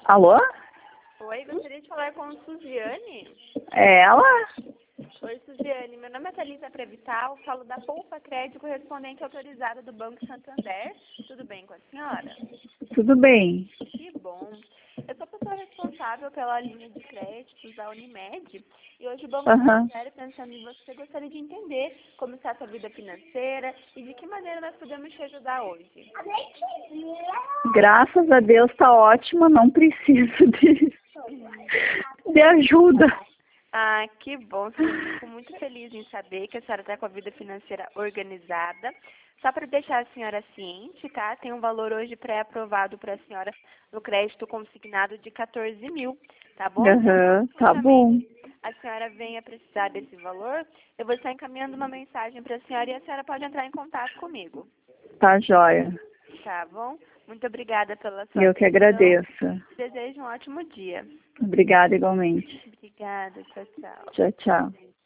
Alô? Oi, gostaria de falar com Suziane. É ela? Oi, Suziane. Meu nome é Thalita Prevital, falo da Poupa Crédito, correspondente autorizada do Banco Santander. Tudo bem com a senhora? Tudo bem. Que bom. Eu sou a pessoa responsável pela linha de créditos da Unimed e hoje o Banco Aham. Santander, pensando em você, gostaria de entender como está a sua vida financeira e de que maneira nós podemos te ajudar hoje. Graças a Deus tá ótima, não preciso de ajuda. Ah, que bom. Fico muito feliz em saber que a senhora está com a vida financeira organizada. Só para deixar a senhora ciente, tá? Tem um valor hoje pré-aprovado para a senhora no crédito consignado de 14 mil, tá bom? Aham, tá bom. A senhora venha precisar desse valor, eu vou estar encaminhando uma mensagem para a senhora e a senhora pode entrar em contato comigo, Tá jóia. tá bom? Muito obrigada pela sua Eu que atenção. agradeço. Desejo um ótimo dia. Obrigada igualmente. Obrigada, tchau, tchau. Tchau, tchau.